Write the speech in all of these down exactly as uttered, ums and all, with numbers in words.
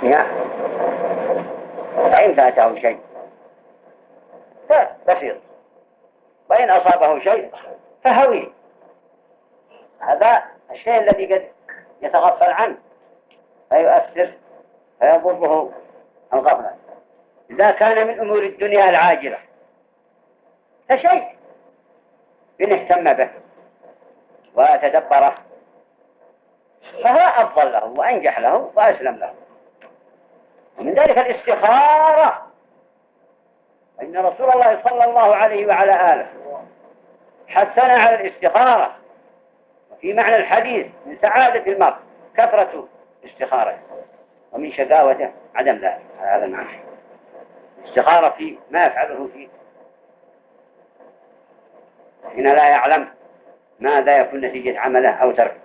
نفسها، فإن فاته شيء فبسيط، وإن أصابه شيء فهوي. هذا الشيء الذي قد يتغفل عنه فيؤثر فيضره الغفلة. إذا كان من أمور الدنيا العاجلة فشيء إن اهتم به وتدبره فهو أفضل له وأنجح له وأسلم له. ومن ذلك الاستخارة، إن رسول الله صلى الله عليه وعلى آله حثنا على الاستخارة. وفي معنى الحديث من سعادة المرء كثرة استخارة، ومن شقاوته عدم ذلك. هذا المعنى استخارة في ما يفعله فيه حين لا يعلم ماذا يكون نتيجة عمله أو تركه.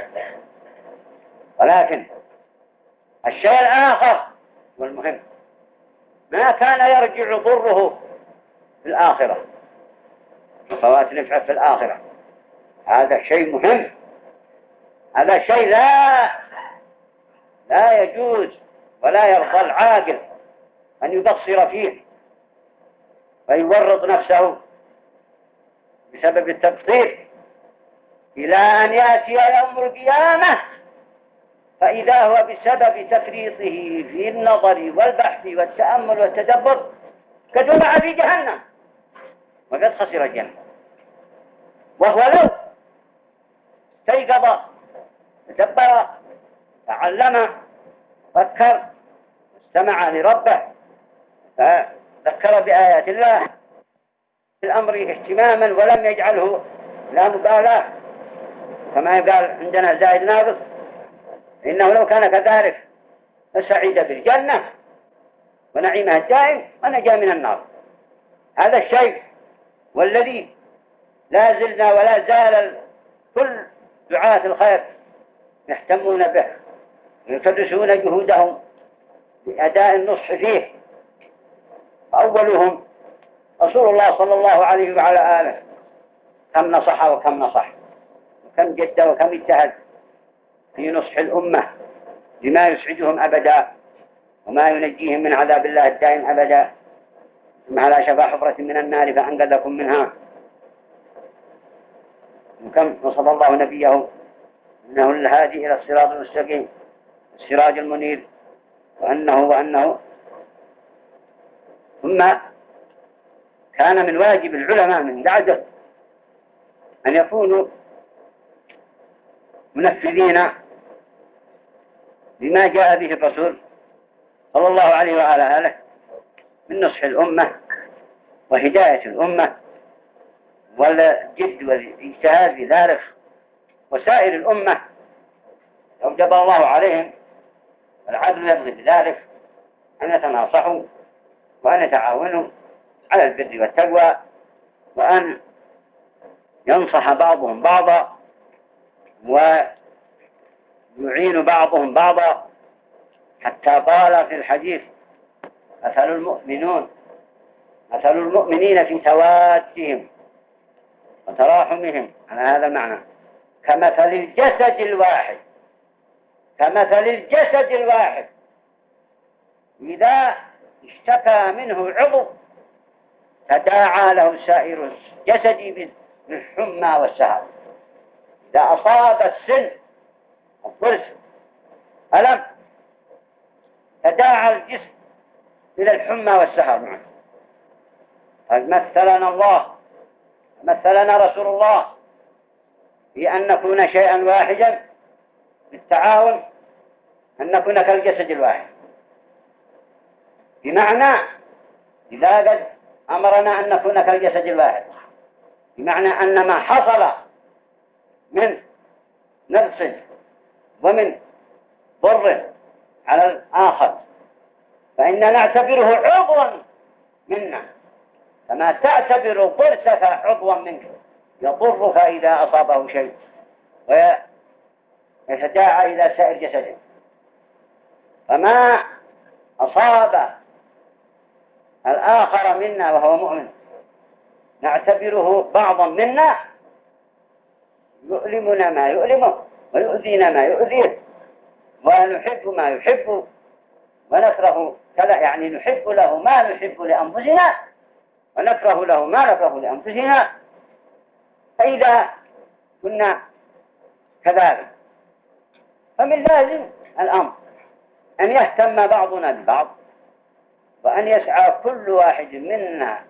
ولكن الشيء الآخر والمهم ما كان يرجع ضره في الآخرة وفوات نفعه في الآخرة، هذا شيء مهم. هذا شيء لا لا يجوز ولا يرضى العاقل أن يقصر فيه ويورط نفسه بسبب التقصير إلى أن يأتي يوم القيامة فإذا هو بسبب تفريطه في النظر والبحث والتأمل والتدبر قد وقع في جهنم وقد خسر الجنة. وهو لو استيقظ تدبر تعلم فكر استمع لربه فذكر بآيات الله في الأمر اهتماما ولم يجعله لا مبالاة كما يقال عندنا زائد ناقص، إنه لو كان كذلك لسعيد بالجنة ونعيمها الدائم ونجا من النار. هذا الشيء والذي لا زلنا ولا زال كل دعاة الخير يهتمون به ويكدسون جهودهم بأداء النصح فيه. أولهم رسول الله صلى الله عليه وعلى آله، كم نصح وكم نصح وكم جد وكم اجتهد في نصح الأمة لما يسعدهم أبدا وما ينجيهم من عذاب الله الدائم أبدا. ثم على شفا حفرة من النار فأنقذكم منها. وكم وصف الله نبيه إنه الهادي إلى الصراط المستقيم السراج المنير وأنه وأنه. ثم كان من واجب العلماء من بعده أن يكونوا منفذين بما جاء به الرسول صلى الله عليه وعلى آله من نصح الأمة وهداية الأمة والجد والاجتهاد في ذلك. وسائر الأمة أوجب الله عليهم والعدل يبغي بذلك أن يتناصحوا وأن يتعاونوا على البر والتقوى وأن ينصح بعضهم بعضا ويعين بعضهم بعضا، حتى قال في الحديث مثل المؤمنون مثل المؤمنين في توادهم وتراحمهم على هذا المعنى كمثل الجسد الواحد كمثل الجسد الواحد إذا اشتكى منه عضو تداعى له سائر الجسد بالحمى والسهر. إذا أصاب السن الضرس ألم تداعى الجسم إلى الحمى والسهر معه. قد مثلنا الله مثلنا رسول الله في أن نكون شيئا واحدا بالتعاون، أن نكون كالجسد الواحد، بمعنى إذا قد أمرنا أن نكون كالجسد الواحد بمعنى أن ما حصل من نقص ومن ضر على الآخر فإننا نعتبره عضوا منا كما تعتبر ضرسك عضوا منك يضرك إذا أصابه شيء ويتداعى إلى سائر جسده. فما أصاب الآخر منا وهو مؤمن نعتبره بعضا منا يؤلمنا ما يؤلمه ويؤذينا ما يؤذيه ونحب ما يحب ونكره كذا، يعني نحب له ما نحب لأنفسنا ونكره له ما نكره لأنفسنا. فإذا كنا كذلك فمن لازم الأمر أن يهتم بعضنا ببعض، وأن يسعى كل واحد منا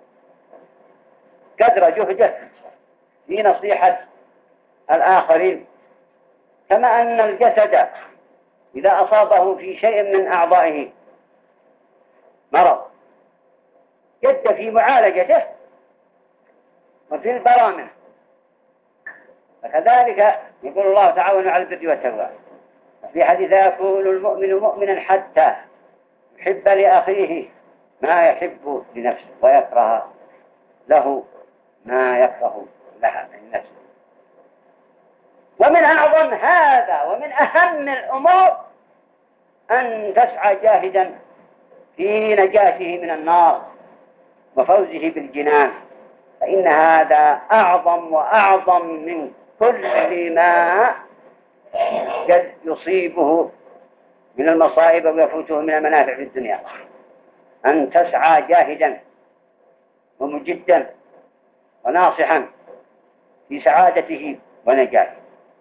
قدر جهده في نصيحة الآخرين. كما أن الجسد إذا أصابه في شيء من أعضائه مرض جد في معالجته وفي البرامج، فكذلك يقول الله تعالى على البر والتقوى في حديث: يكون المؤمن مؤمنا حتى يحب لأخيه ما يحب لنفسه ويكره له ما يكره لها من نفسه. ومن أعظم هذا ومن أهم الأمور أن تسعى جاهدا في نجاته من النار وفوزه بالجنان، فإن هذا أعظم وأعظم من كل ما قد يصيبه من المصائب ويفوته من المنافع في الدنيا. أن تسعى جاهدا ومجدا وناصحا في سعادته ونجاته.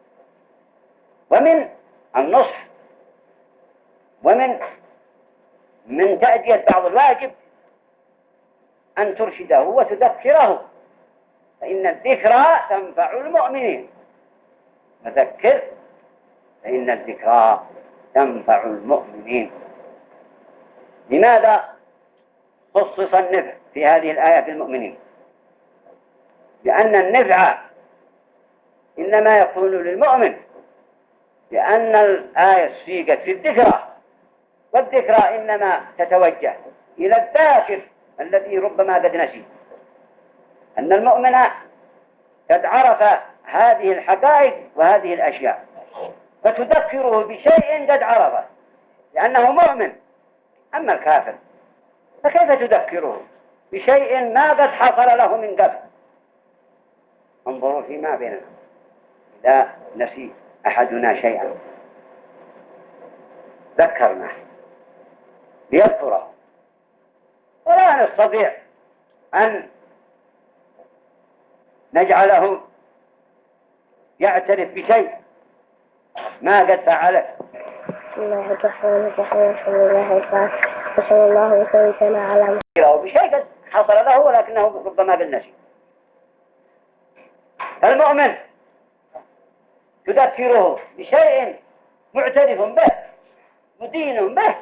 ومن النصح ومن من تأدية بعض الواجب أن ترشده وتذكره، فإن الذكرى تنفع المؤمنين. فذكر فإن الذكرى تنفع المؤمنين. لماذا خصص النفع في هذه الآية في المؤمنين؟ لأن النفع إنما يكون للمؤمن، لأن الآية سيقت في الذكرى، والذكرى إنما تتوجه إلى الذاكر الذي ربما قد نسي. أن المؤمن قد عرف هذه الحقائق وهذه الأشياء فتذكره بشيء قد عرفه لأنه مؤمن. أما الكافر فكيف تذكره بشيء ما قد حصل له من قبل؟ انظروا فيما بيننا، إذا نسي أحدنا شيئا ذكرناه ليذكره، ولا نستطيع أن نجعله يعترف بشيء ما قد فعله. بسم الله الرحمن الرحيم. الحمد لله وصلى الله وسلم على محمد. بشيء قد حصل له ولكنه ربما قد نسي. المؤمن تذكره بشيء معترف به مدين به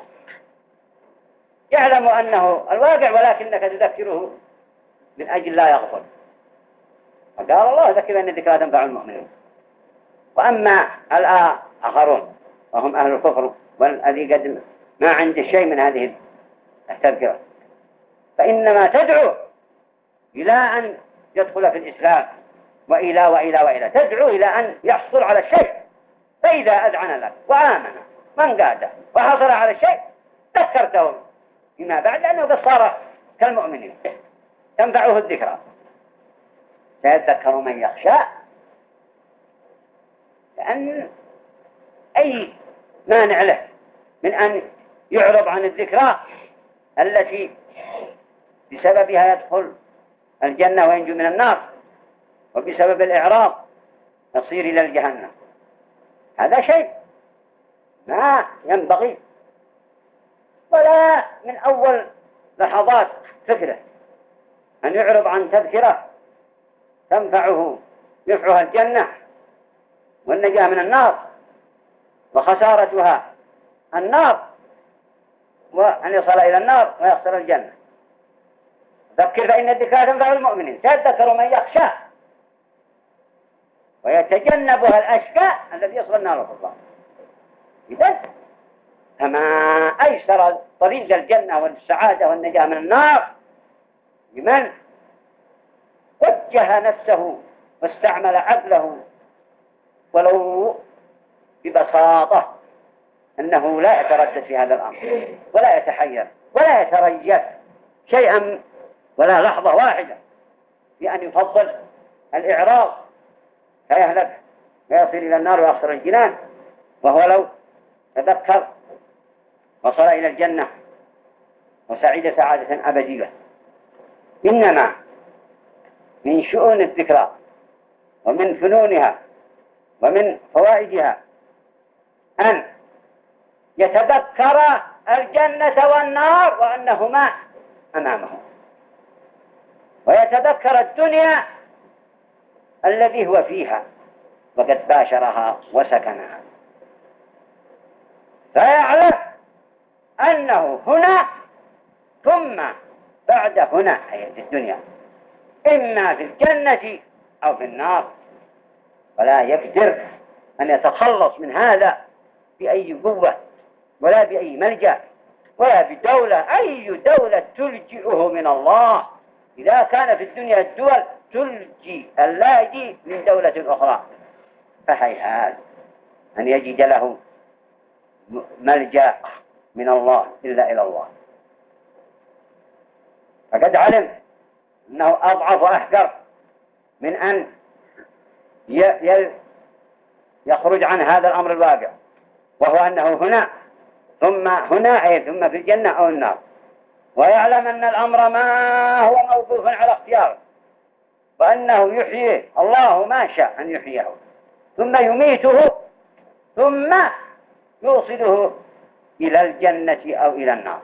يعلم أنه الواقع، ولكنك تذكره من أجل لا يغفل. فقال الله: ذكر أن الذكرى تنفع المؤمنين. وأما الآخرون وهم أهل الكفر والذي قد ما عنده شيء من هذه التذكرة فإنما تدعو إلى أن يدخل في الإسلام وإلى وإلى وإلى تدعو إلى أن يحصل على الشيء. فإذا أذعن لك وآمن من قاده وحصل على الشيء ذكرته فيما بعد أنه قد صار كالمؤمنين تنفعه الذكرى. سيذكر من يخشى، لأن أي مانع له من أن يعرض عن الذكرى التي بسببها يدخل الجنة وينجو من النار، وبسبب الإعراض يصير إلى الجهنم. هذا شيء ما ينبغي، ولا من أول لحظات فكرة أن يعرض عن تذكرة تنفعه نفعها الجنة والنجاة من النار وخسارتها النار، وأن يصل إلى النار ويخسر الجنة. ذكر فإن الذكرى تنفع المؤمنين. سيذكر من يخشى ويتجنبها الأشقى الذي يصل النار والله. إذن فما أيسر طريق الجنة والسعادة والنجاة من النار لمن وجه نفسه واستعمل عقله ولو ببساطة، أنه لا يتردد في هذا الأمر ولا يتحير ولا يتريث شيئا ولا لحظة واحدة بأن يفضل الإعراض فيهلك ويصل إلى النار ويخسر الجنان، وهو لو تذكر وصار وصل إلى الجنة وسعيد سعادة أبدية. إنما من شؤون الذكرى ومن فنونها ومن فوائدها أن يتذكر الجنة والنار وأنهما أمامه، ويتذكر الدنيا الذي هو فيها وقد باشرها وسكنها، فيعلم أنه هنا ثم بعد هنا أي في الدنيا، إما في الجنة أو في النار، ولا يقدر أن يتخلص من هذا بأي قوة ولا بأي ملجأ ولا بدولة، أي دولة تلجئه من الله. إذا كان في الدنيا الدول تلجي اللاجئ من دولة أخرى، فهيهات أن يجد له ملجأ من الله إلا إلى الله. فقد علم أنه أضعف وأحقر من أن يخرج عن هذا الأمر الواقع، وهو أنه هنا ثم هنا أي ثم في الجنة أو النار، ويعلم أن الأمر ما هو موقوف على اختياره، وأنه يحييه الله ما شاء أن يحييه ثم يميته ثم يوصله إلى الجنة أو إلى النار.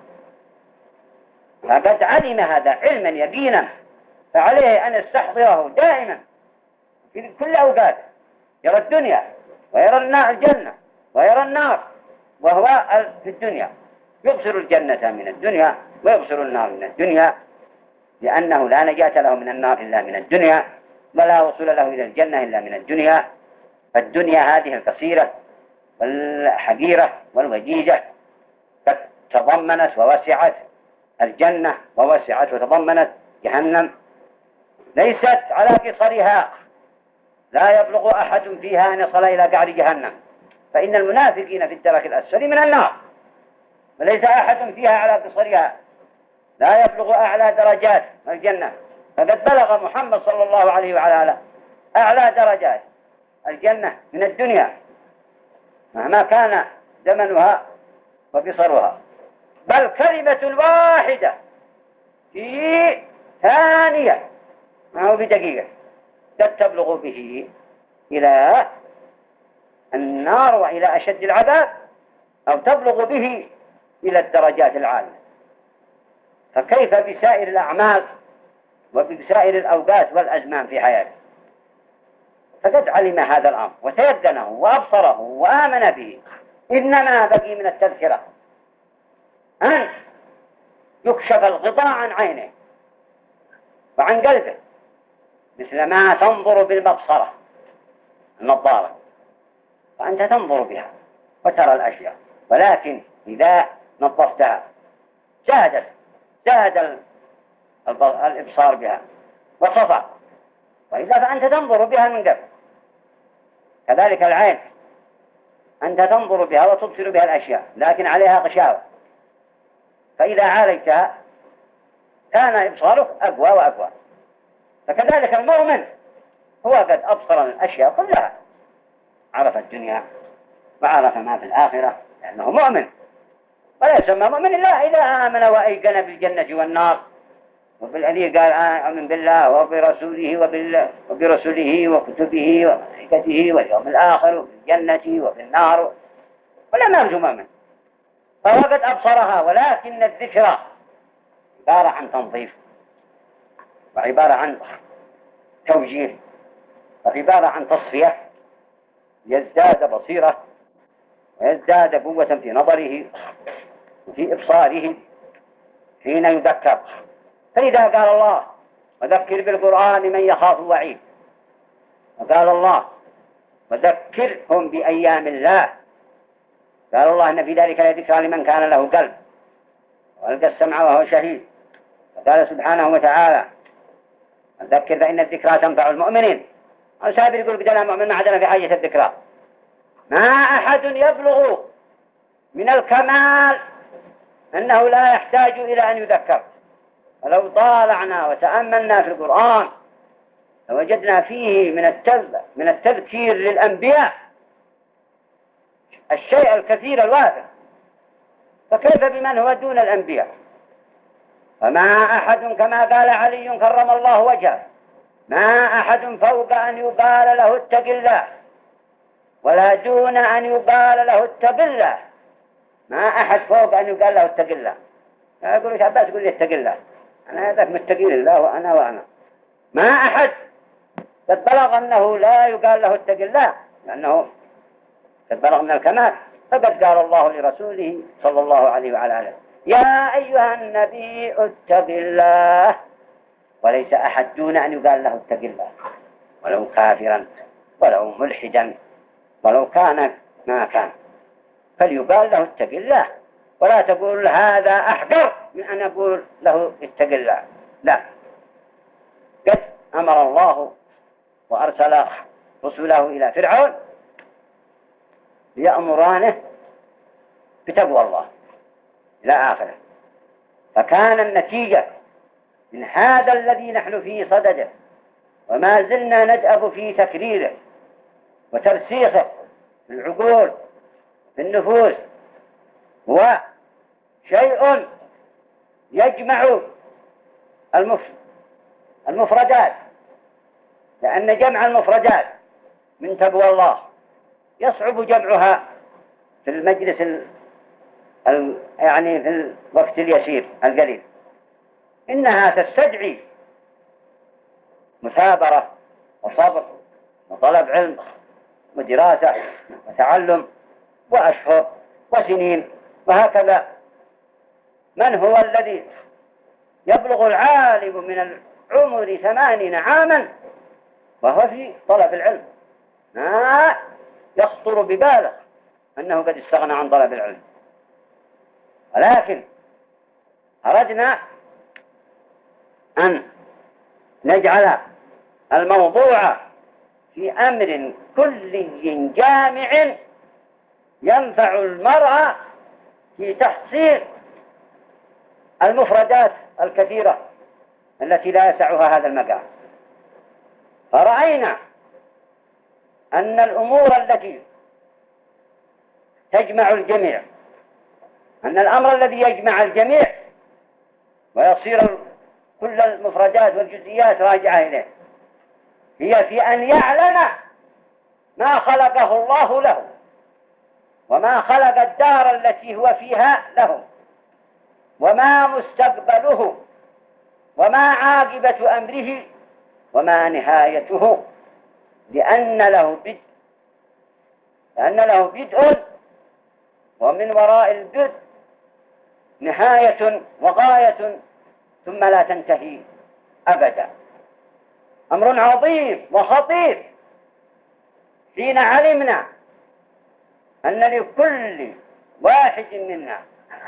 فقد علم هذا علما يقينا، فعليه أن يستحضره دائما في كل أوقات، يرى الدنيا ويرى الجنة ويرى النار، وهو في الدنيا يبصر الجنة من الدنيا ويبصر النار من الدنيا، لأنه لا نجاة له من النار إلا من الدنيا، ولا وصول له إلى الجنة إلا من الدنيا. فالدنيا هذه القصيرة والحقيرة والوجيزة قد تضمنت ووسعت الجنة ووسعت وتضمنت جهنم، ليست على قصرها، لا يبلغ أحد فيها أن يصل إلى قعر جهنم، فإن المنافقين في الدرك الأسفل من النار، وليس أحد فيها على قصرها، لا يبلغ أعلى درجات الجنة. فقد بلغ محمد صلى الله عليه وعلى آله أعلى درجات الجنة من الدنيا مهما كان زمنها وقصرها، بل كلمة واحدة في ثانية ما هو بدقيقة قد تبلغ به إلى النار وإلى أشد العذاب، أو تبلغ به إلى الدرجات العالية. فكيف بسائر الأعمال وبسائر الأوقات والأزمان في حياته؟ فقد علم هذا الأمر وتيقنه وأبصره وآمن به. إنما بقي من التذكرة أن يكشف الغطاء عن عينه وعن قلبه، مثل ما تنظر بالمبصرة النظارة، وأنت تنظر بها وترى الأشياء، ولكن إذا نظفتها زادت زاد الإبصار بها وصفى، وإذا فأنت تنظر بها من قبل. كذلك العين أنت تنظر بها وتبصر بها الأشياء، لكن عليها غشاوة، فإذا عالجتها كان إبصارك أقوى وأقوى. فكذلك المؤمن هو قد أبصر الأشياء كلها، عرف الدنيا وعرف ما في الآخرة، لأنه مؤمن، ولا يسمى مؤمن إلا إذا آمن وأيقن بالجنة والنار، وبالذي قال آمن بالله وبرسوله وبرسوله وكتبه وملائكته واليوم الآخر وفي الجنة وفي النار، ولا ما يرجو مؤمن، فهو قد أبصرها. ولكن الذكرى عبارة عن تنظيف، وعبارة عن توجيه، وعبارة عن تصفية، يزداد بصيرة ويزداد قوة في نظره وفي إبصاره حين يذكر. فإذا قال الله وذكر بالقرآن من يخاف وعيد، وقال الله وذكرهم بأيام الله، قال الله إن في ذلك لذكرى لمن كان له قلب وألقى السمع وهو شهيد. وقال سبحانه وتعالى ذكر فإن الذكرى تنفع المؤمنين. السابر يقول بدنا مؤمن ما عدنا في حاجة الذكرى، ما أحد يبلغ من الكمال أنه لا يحتاج إلى أن يذكر. ولو طالعنا وتأملنا في القرآن لوجدنا فيه من من التذكير للأنبياء الشيء الكثير الوافر. فكيف بمن هو دون الأنبياء؟ فما أحد كما قال علي كرم الله وجهه ما أحد فوق أن يقال له اتق الله ولا دون أن يقال له اتق الله. ما أحد فوق أن يقال له اتق الله. يقول لك عباس يقول لي اتق الله، أنا هذاك متقين الله وأنا وأنا. ما أحد قد بلغ أنه لا يقال له اتق الله لأنه قد بلغ من الكمال. فقد قال الله لرسوله صلى الله عليه وعلى آله يا أيها النبي اتق الله، وليس أحد دون أن يقال له اتق الله ولو كافرا ولو ملحدا ولو كان ما كان، فليقال له اتق الله، ولا تقول هذا أحقر من أن يقول له اتق الله. لا، قد أمر الله وأرسل رسوله إلى فرعون ليأمرانه بتقوى الله إلى آخره. فكان النتيجة من هذا الذي نحن فيه صدده وما زلنا ندأب في تكريره وترسيخه في العقول في النفوس هو شيء يجمع المفردات، لأن جمع المفردات من تقوى الله يصعب جمعها في المجلس ال... ال... يعني في الوقت اليسير القليل. إنها تستدعي مثابرة وصبر وطلب علم ودراسة وتعلم وأشهر وسنين وهكذا. من هو الذي يبلغ العالم من العمر ثمانين عاما وهو في طلب العلم؟ ما يخطر بباله أنه قد استغنى عن طلب العلم. ولكن أردنا أن نجعل الموضوع في أمر كلي جامع ينفع المرء في تحصيل المفردات الكثيرة التي لا يسعها هذا المقام. فرأينا أن الأمور التي تجمع الجميع، أن الأمر الذي يجمع الجميع ويصير كل المفردات والجزئيات راجعة إليه هي في أن يعلم ما خلقه الله له وما خلق الدار التي هو فيها له وما مستقبله وما عاقبة أمره وما نهايته، لأن له بدء لأن له بدء ومن وراء البدء نهاية وغاية ثم لا تنتهي أبدا. أمر عظيم وخطير حين علمنا أن لكل واحد منا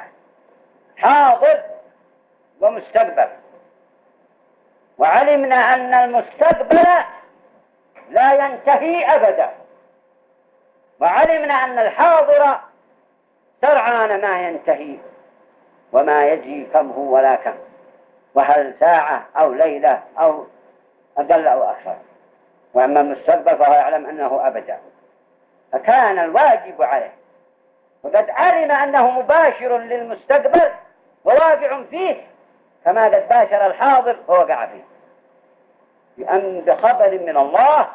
حاضر ومستقبل، وعلمنا أن المستقبل لا ينتهي أبدا، وعلمنا أن الحاضر سرعان ما ينتهي وما يجري كم هو ولا كم، وهل ساعة أو ليلة أو أقل أو أكثر. وأما المستقبل فهو يعلم أنه أبدا. فكان الواجب عليه وقد علم أنه مباشر للمستقبل وواقع فيه كما قد باشر الحاضر ووقع فيه، بأن بخبر من الله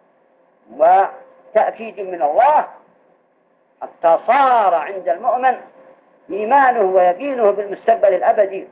وتأكيد من الله، حتى صار عند المؤمن إيمانه ويقينه بالمستقبل الأبدي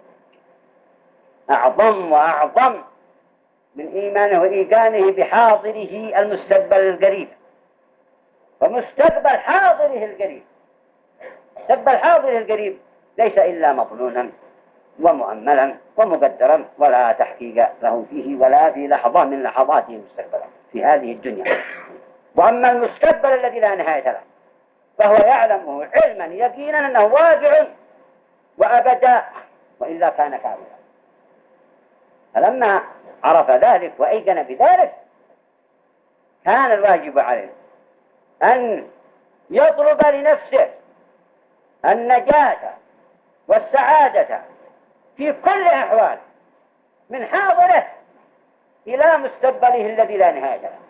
أعظم وأعظم من إيمانه وإيقانه بحاضره المستقبل القريب ومستقبل حاضره القريب. مستقبل حاضره القريب ليس إلا مظنونا ومؤملا ومقدرا ولا تحقيق له فيه ولا في لحظة من لحظاته مستقبلا في هذه الدنيا. وأما المستقبل الذي لا نهاية له فهو يعلمه علما يقينا أنه واقع وأبدا وإلا كان كافرا. فلما عرف ذلك وأيقن بذلك كان الواجب عليه أن يطلب لنفسه النجاة والسعادة في كل أحوال من حاضره إلى مستقبله الذي لا نهاية له.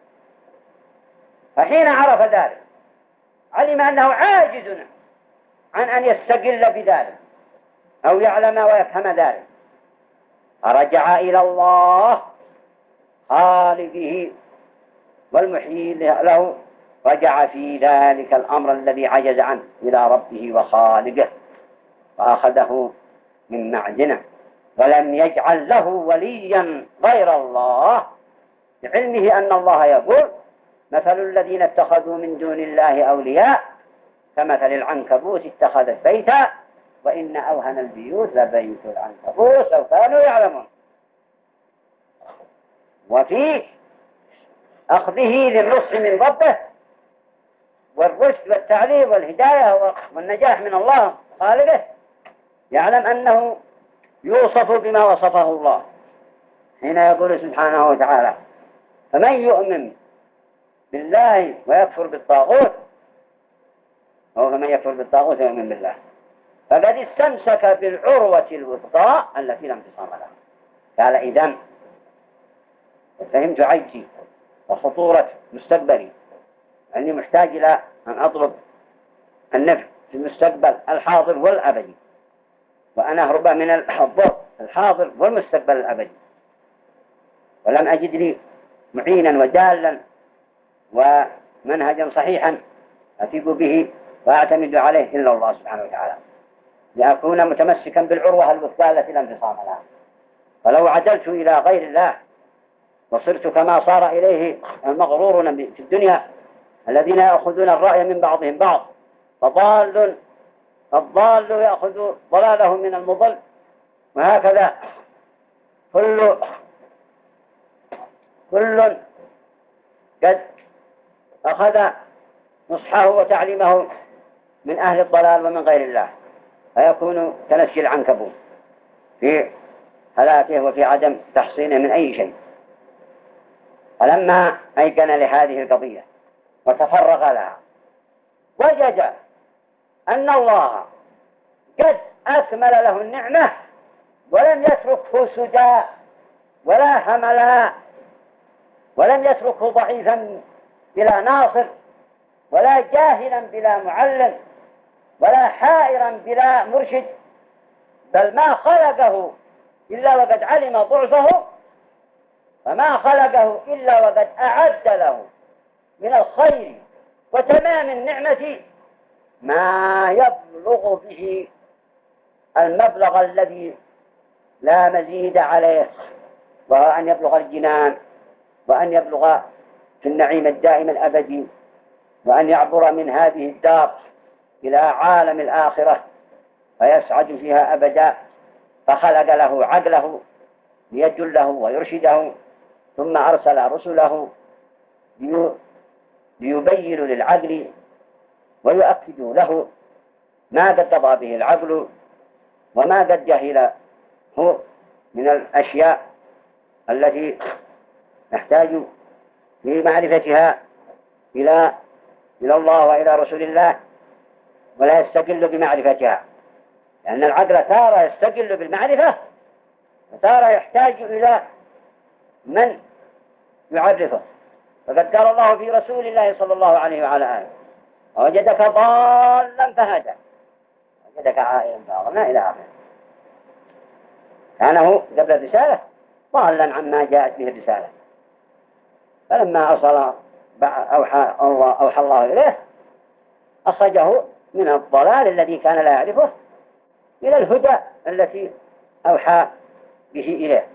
فحين عرف ذلك علم أنه عاجز عن أن يستقل بذلك أو يعلم ويفهم ذلك، فرجع إلى الله خالقه والمحيي له، رجع في ذلك الأمر الذي عجز عنه إلى ربه وخالقه، فأخذه من معدنه، ولم يجعل له وليا غير الله، لعلمه أن الله يقول: مثل الذين اتخذوا من دون الله أولياء كمثل العنكبوت اتخذت بيتا وإن أوهن البيوت لبيت العنكبوت لو كانوا يعلمون. وفي أخذه للنصح من ربه والرشد والتعليم والهداية والنجاح من الله خالقه، يعلم أنه يوصف بما وصفه الله حين يقول سبحانه وتعالى: فمن يؤمن بالله ويكفر بالطاغوت، أو فمن يكفر بالطاغوت ويؤمن بالله فقد استمسك بالعروة الوثقى التي لا انفصام لها. قال: إذن فهمت عجزي وخطورة مستقبلي، أني محتاج إلى أن أطلب النفع في المستقبل الحاضر والأبدي، وأن أهرب من الضر الحاضر والمستقبل الأبدي، ولم أجد لي معينا ودالا ومنهجا صحيحا أثق به وأعتمد عليه إلا الله سبحانه وتعالى، لأكون متمسكا بالعروة الوثقى التي لا انفصام لها. فلو عدلت إلى غير الله وصرت كما صار إليه المغرورون في الدنيا الذين يأخذون الرأي من بعضهم بعض، فضال الضال يأخذ ضلاله من المضل، وهكذا كل كل قد أخذ نصحه وتعليمه من أهل الضلال ومن غير الله، فيكون كنسج العنكبوت في هلاكه وفي عدم تحصينه من أي شيء. فلما أيقن لهذه القضية وتفرغ لها وجد أن الله قد أكمل له النعمة ولم يتركه سدى ولا هملا، ولم يتركه ضعيفا بلا ناصر، ولا جاهلا بلا معلم، ولا حائرا بلا مرشد، بل ما خلقه إلا وقد علم ضعفه، فما خلقه إلا وقد أعد له من الخير وتمام النعمة ما يبلغ به المبلغ الذي لا مزيد عليه، وهو أن يبلغ الجنان، وأن يبلغ في النعيم الدائم الأبدي، وأن يعبر من هذه الدار إلى عالم الآخرة فيسعد فيها أبدا. فخلق له عقله ليدله ويرشده، ثم أرسل رسله ليبين للعقل ويؤكدوا له ما قد قضى به العقل وما قد جهله من الأشياء التي نحتاج في معرفتها إلى إلى الله وإلى رسول الله، ولا يستقل بمعرفتها، لأن العقل تارة يستقل بالمعرفة وتارة يحتاج إلى من يعرفه. فقد قال الله في رسول الله صلى الله عليه وعلى آله: ووجدك ضالا فهدى وجدك عائلا فأغنى إلى آخره. كان هو قبل الرسالة ضالا عما جاءت به الرسالة، فلما أصل أوحى الله, أوحى الله إليه أخرجه من الضلال الذي كان لا يعرفه إلى الهدى التي أوحى به إليه.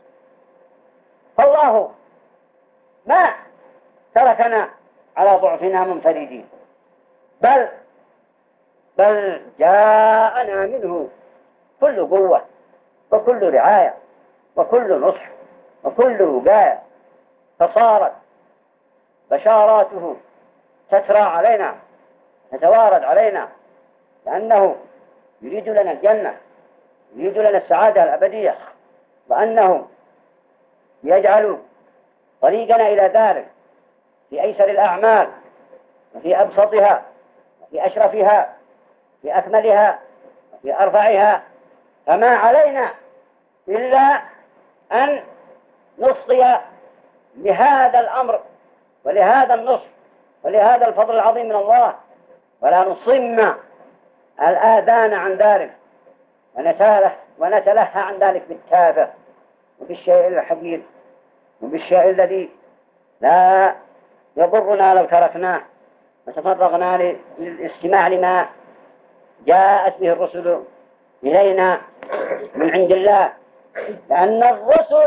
فالله ما تركنا على ضعفنا منفردين، بل بل جاءنا منه كل قوة وكل رعاية وكل نصح وكل وقاية، فصارت بشاراته تترى علينا تتوارد علينا، لأنه يريد لنا الجنة، يريد لنا السعادة الأبدية، وأنه يجعل طريقنا إلى ذلك في أيسر الأعمال وفي أبسطها وفي أشرفها في أكملها وفي أرفعها. فما علينا إلا أن نصغي لهذا الأمر ولهذا النصر ولهذا الفضل العظيم من الله، ولا نصم الآذان عن ذلك ونتله ونتلهى عن ذلك بالتافه وبالشيء الحقير وبالشيء الذي لا يضرنا لو تركناه وتفرغنا للاستماع لما جاءت به الرسل إلينا من عند الله، لأن الرسل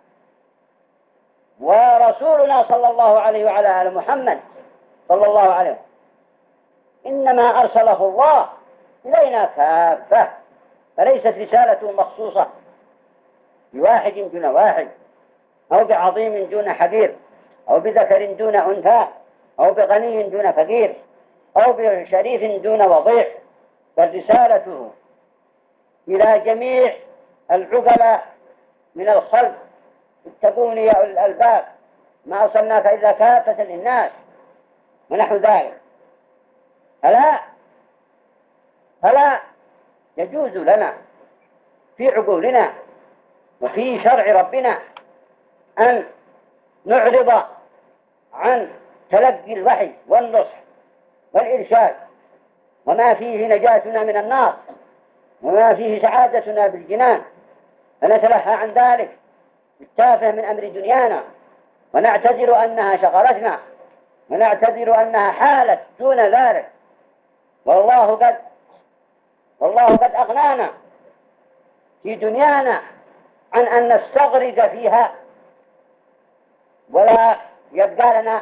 ورسولنا صلى الله عليه وعلى آله محمد صلى الله عليه وسلم إنما أرسله الله إلينا كافة، فليست رسالته مخصوصة بواحد دون واحد أو بعظيم دون حقير أو بذكر دون أنثى أو بغني دون فقير أو بشريف دون وضيع، بل رسالته إلى جميع العقلاء من الخلق اتقون يا أولي الألباب ما أرسلناك إلا كافة للناس ونحو ذلك. فلا فلا يجوز لنا في عقولنا وفي شرع ربنا أن نعرض عن تلقي الوحي والنصح والإرشاد وما فيه نجاتنا من النار وما فيه سعادتنا بالجنان، فنتلهى عن ذلك بالتافه من أمر دنيانا ونعتذر أنها شغلتنا ونعتذر أنها حالت دون ذلك، والله قد والله قد أغنانا في دنيانا عن أن نستغرق فيها ولا يبقى لنا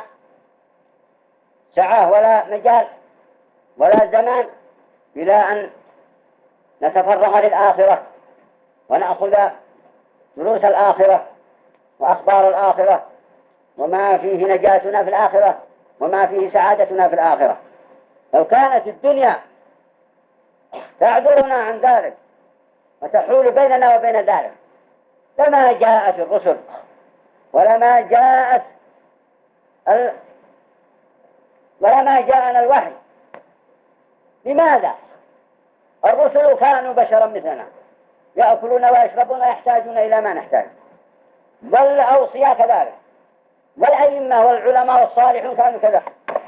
سعة ولا مجال ولا زمان إلى أن نتفرغ للآخرة ونأخذ دروس الآخرة وأخبار الآخرة وما فيه نجاتنا في الآخرة وما فيه سعادتنا في الآخرة. لو كانت الدنيا تعذرنا عن ذلك وتحول بيننا وبين ذلك لما جاءت الرسل ولما جاءت ال... ولما جاءنا الوحي. لماذا؟ الرسل كانوا بشرا مثلنا يأكلون ويشربون ويحتاجون إلى ما نحتاج، والأوصياء كذلك، والأئمة والعلماء والصالحون كانوا كذلك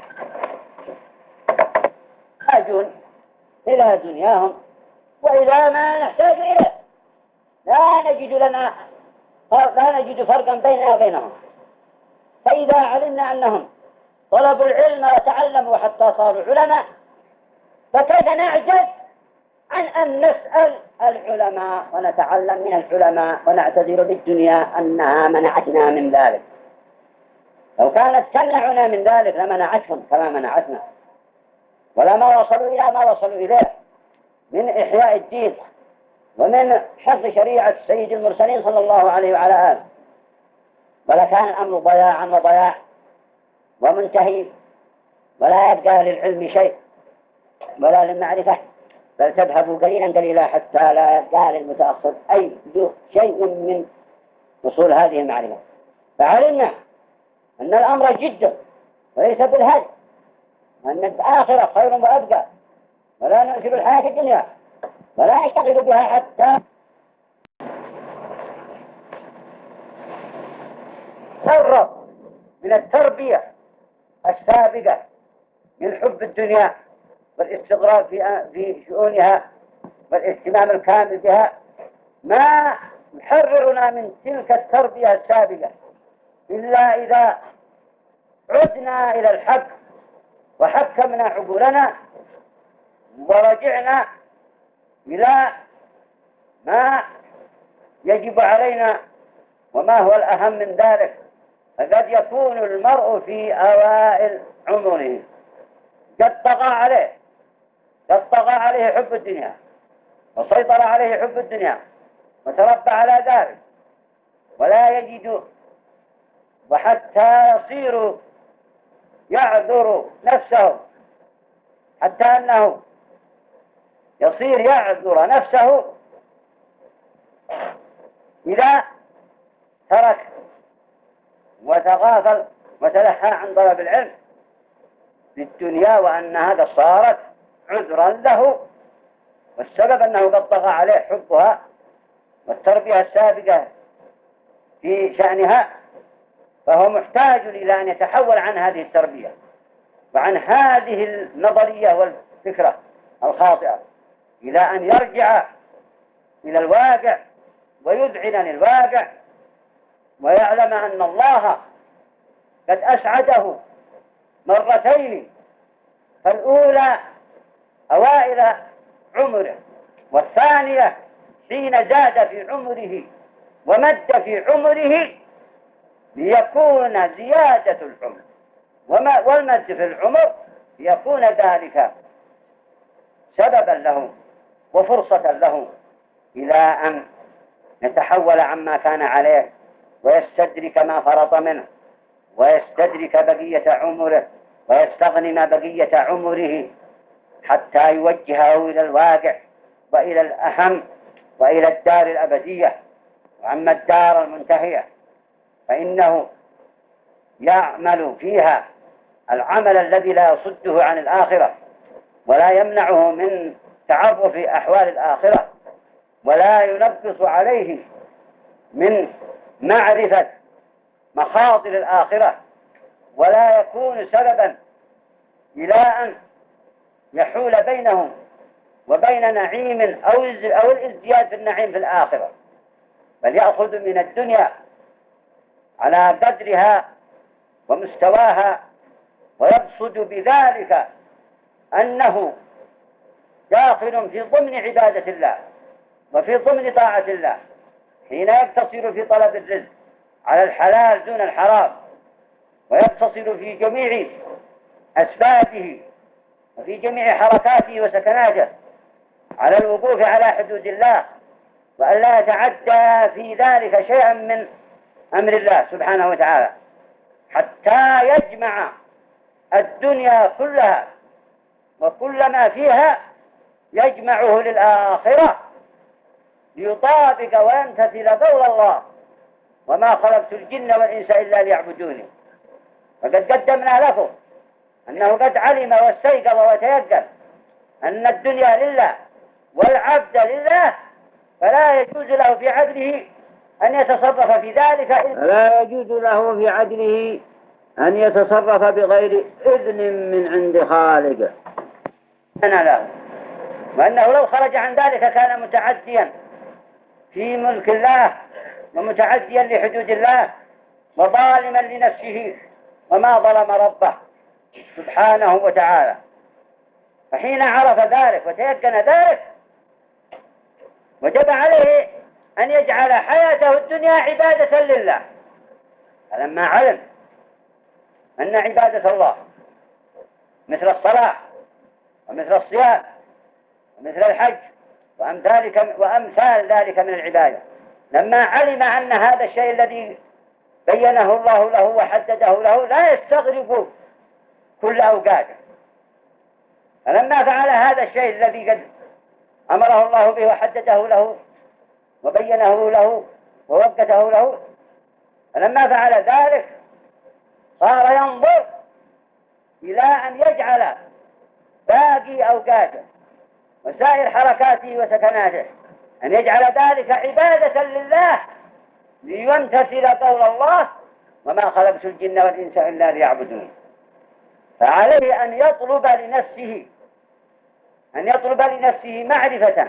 يحتاجون إلى دنياهم وإلى ما نحتاج إليه، لا نجد لنا لا نجد فرقا بيننا وبينهم. فإذا علمنا أنهم طلبوا العلم وتعلموا حتى صاروا علماء فكيف نعجز عن أن نسأل العلماء ونتعلم من العلماء ونعتذر بالدنيا أنها منعتنا من ذلك؟ لو كانت تمنعنا من ذلك لمنعتهم كما منعتنا، ولما وصلوا إلى ما وصلوا إليه من إحياء الدين ومن حفظ شريعة سيد المرسلين صلى الله عليه وعلى آله، ولكان الأمر ضياعا وضياع ومنتهي ولا يبقى للعلم شيء ولا للمعرفة، بل تذهب قليلا قليلا حتى لا يبقى للمتأخر أي شيء من وصول هذه المعرفة. فعلمنا أن الأمر جد وليس بالهد، وأن الآخرة خير وأبقى، ولا نؤثر الحياة الدنيا ولا نشتغل بها حتى تفرغ من التربية السابقة من حب الدنيا والاستغراب في في شؤونها والاهتمام الكامل بها، ما يحررنا من تلك التربية السابقة إلا إذا عدنا إلى الحق وحكمنا عقولنا ورجعنا إلى ما يجب علينا وما هو الأهم من ذلك. فقد يكون المرء في أوائل عمره قد طغى عليه قد طغى عليه حب الدنيا وسيطر عليه حب الدنيا وتربى على ذلك ولا يجد، وحتى يصير يعذر نفسه حتى أنه يصير يعذر نفسه إذا ترك وتغافل وتلهى عن طلب العلم في الدنيا، وأن هذا صارت عذرا له، والسبب أنه قد طغى عليه حبها والتربية السابقة في شأنها، فهو محتاج إلى أن يتحول عن هذه التربية وعن هذه النظرية والفكرة الخاطئة إلى أن يرجع إلى الواقع ويذعن للواقع ويعلم أن الله قد أسعده مرتين، فالأولى أوائل عمره، والثانية حين زاد في عمره ومد في عمره ليكون زيادة العمر وما والمد في العمر ليكون ذلك سببا له وفرصة له إلى أن يتحول عما كان عليه ويستدرك ما فرط منه ويستدرك بقية عمره ويستغنم بقية عمره حتى يوجهه إلى الواقع وإلى الأهم وإلى الدار الأبدية. وأما الدار المنتهية فإنه يعمل فيها العمل الذي لا يصده عن الآخرة ولا يمنعه من تعرف أحوال الآخرة ولا ينقص عليه من معرفة مخاطر الآخرة ولا يكون سببا إلى أن يحول بينه وبين نعيم أو أو الازدياد في النعيم في الآخرة، بل يأخذ من الدنيا على قدرها ومستواها ويقصد بذلك أنه داخل في ضمن عبادة الله وفي ضمن طاعة الله حين يقتصر في طلب الرزق على الحلال دون الحرام ويقتصر في جميع أسبابه وفي جميع حركاته وسكناته على الوقوف على حدود الله وأن لا يتعدى في ذلك شيئا من أمر الله سبحانه وتعالى حتى يجمع الدنيا كلها وكل ما فيها يجمعه للآخرة ليطابق ويمتثل قول الله وما خلقت الجن والإنس إلا ليعبدوني. فقد قدمنا لكم أنه قد علم واستيقظ وتيقن أن الدنيا لله والعبد لله، فلا يجوز له في عدله أن يتصرف في ذلك لا يجوز له في عدله أن يتصرف بغير إذن من عند خالقه أنا له، وأنه لو خرج عن ذلك كان متعديا في ملك الله ومتعديا لحدود الله وظالما لنفسه وما ظلم ربه سبحانه وتعالى. فحين عرف ذلك وتيقن ذلك وجب عليه أن يجعل حياته الدنيا عبادة لله. فلما علم أن عبادة الله مثل الصلاة ومثل الصيام ومثل الحج وأمثال وأمثال ذلك من العبادة، لما علم أن هذا الشيء الذي بينه الله له وحدده له لا يستغرق كل أوقاته، فلما فعل هذا الشيء الذي قد أمره الله به وحدده له وبينه له ووقته له، فلما فعل ذلك صار ينظر إلى أن يجعل باقي أوقاته وسائر حركاته وسكناته أن يجعل ذلك عبادة لله ليمتثل قول الله وما خلقت الجن والإنس إلا ليعبدون. فعليه أن يطلب لنفسه أن يطلب لنفسه معرفة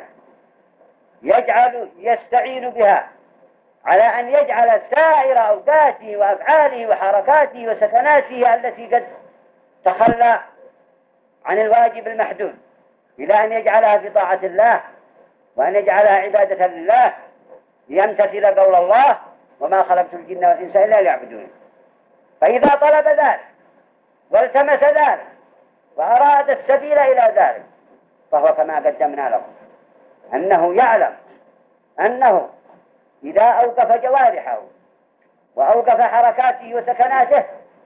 يجعل يستعين بها على أن يجعل سائر أوقاته وأفعاله وحركاته وسكناته التي قد تخلى عن الواجب المحدود إلى أن يجعلها في طاعة الله وأن يجعلها عبادة لله ليمتثل قول الله وما خلقت الجن والإنس إلا ليعبدون. فإذا طلب ذلك والتمس ذلك وأراد السبيل إلى ذلك فهو كما قدمنا له أنه يعلم أنه إذا أوقف جوارحه وأوقف حركاته وسكناته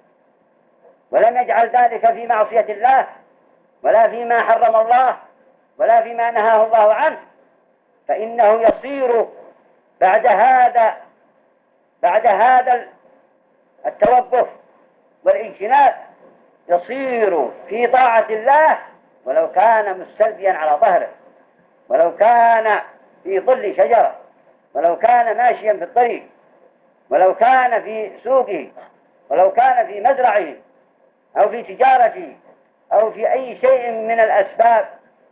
ولم يجعل ذلك في معصية الله ولا فيما حرم الله ولا فيما نهاه الله عنه، فإنه يصير بعد هذا بعد هذا التوقف والاجتناب يصير في طاعة الله ولو كان مستلقيا على ظهره ولو كان في ظل شجرة ولو كان ماشيا في الطريق ولو كان في سوقه ولو كان في مزرعه أو في تجارته أو في أي شيء من الأسباب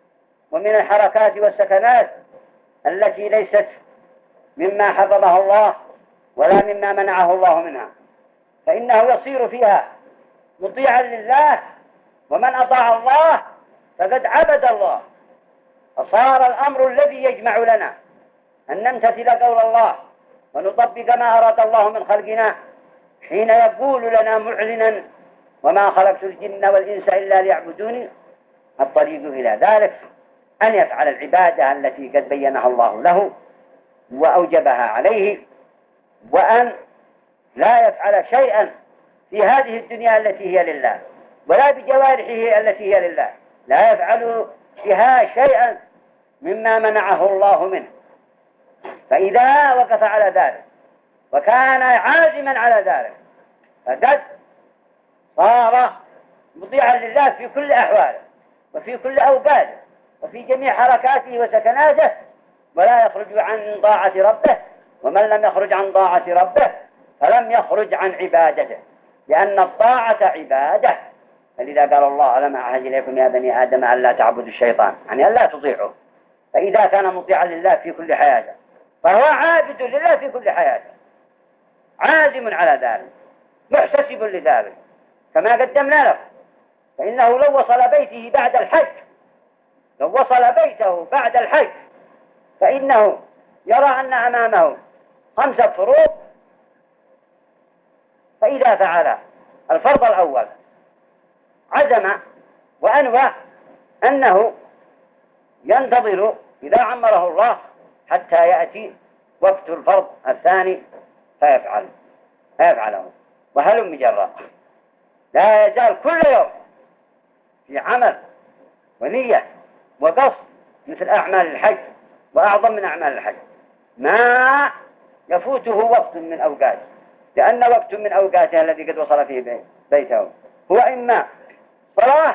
ومن الحركات والسكنات التي ليست مما حرمه الله ولا مما منعه الله منها، فإنه يصير فيها مطيعا لله، ومن أطاع الله فقد عبد الله. فصار الأمر الذي يجمع لنا أن نمتثل قول الله ونطبق ما أراد الله من خلقنا حين يقول لنا معلنا وما خلقت الجن والإنس إلا ليعبدوني. الطريق إلى ذلك أن يفعل العبادة التي قد بينها الله له وأوجبها عليه، وأن لا يفعل شيئا في هذه الدنيا التي هي لله ولا بجوارحه التي هي لله، لا يفعل بها شيئا مما منعه الله منه. فإذا وقف على ذلك وكان عازما على ذلك فقد صار مطيعا لله في كل أحواله وفي كل أوقاته وفي جميع حركاته وسكناته، ولا يخرج عن طاعة ربه. ومن لم يخرج عن طاعة ربه فلم يخرج عن عبادته، لأن الطاعة عبادة. فلذا قال الله: ألم أعهد إليكم يا بني آدم أن لا تعبدوا الشيطان، يعني أن لا تطيعوه. فإذا كان مطيعا لله في كل حياته فهو عابد لله في كل حياته، عازم على ذلك، محتسب لذلك كما قدمنا له. فإنه لو وصل بيته بعد الحج لو وصل بيته بعد الحج فإنه يرى أن أمامه خمسة فروض، فإذا فعل الفرض الأول عزم وأنوى أنه ينتظر إذا عمره الله حتى يأتي وقت الفرض الثاني فيفعل فيفعله وهلم جرا. لا يزال كل يوم في عمل ونية وقصد مثل أعمال الحج وأعظم من أعمال الحج، ما يفوته وقت من أوقاته، لأن وقت من أوقاته الذي قد وصل فيه بيته هو إما صلاة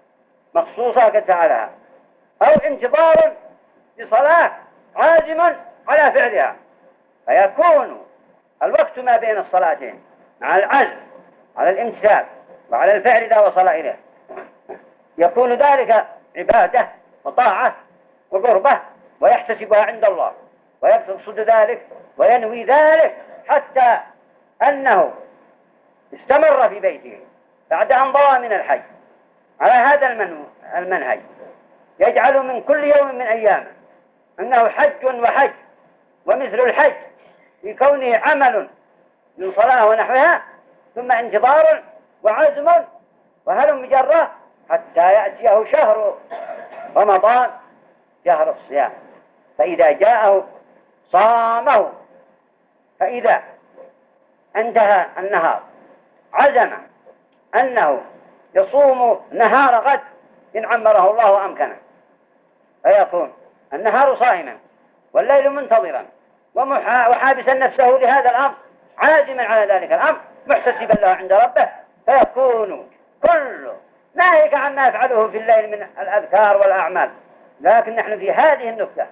مخصوصة قد فعلها أو انتظار لصلاة عازم على فعلها، فيكون الوقت ما بين الصلاتين مع العزم على الامتثال وعلى الفعل إذا وصل إليه يكون ذلك عبادة وطاعة وقربة ويحتسبها عند الله ويقصد ذلك وينوي ذلك، حتى أنه استمر في بيته بعد أن ضوى من الحج على هذا المنهج، يجعل من كل يوم من أيامه أنه حج وحج ومثل الحج في كونه عمل من صلاة ونحوها، ثم انتظار وعزم وهلم جرة حتى يأتيه شهر رمضان شهر الصيام، فإذا جاءه صامه. فإذا انتهى النهار عزم أنه يصوم نهار غد إن عمره الله وأمكنه، فيكون النهار صائما والليل منتظرا وحابسا نفسه لهذا الأمر، عازما على ذلك الأمر محتسبا له عند ربه، فيكون كل ناهيك عما يفعله في الليل من الأذكار والأعمال. لكن نحن في هذه النكتة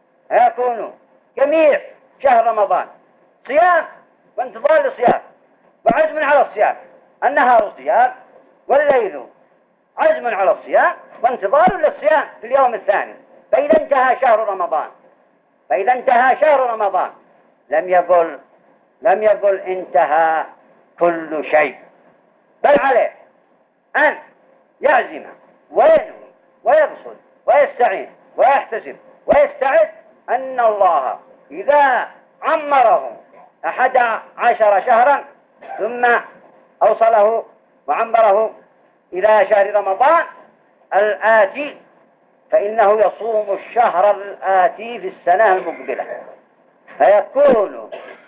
يكون جميع شهر رمضان صيام وانتظار للصيام وعزم على الصيام، النهار صيام والليل عزم على الصيام وانتظار للصيام في اليوم الثاني. فإذا انتهى شهر رمضان فإذا انتهى شهر رمضان لم يقل لم يقل انتهى كل شيء، بل عليه أن يعزم وينوي ويقصد ويستعين ويحتسب ويستعد أن الله إذا عمره أحد عشر شهرا ثم أوصله وعمره إلى شهر رمضان الآتي فإنه يصوم الشهر الآتي في السنة المقبلة، فيكون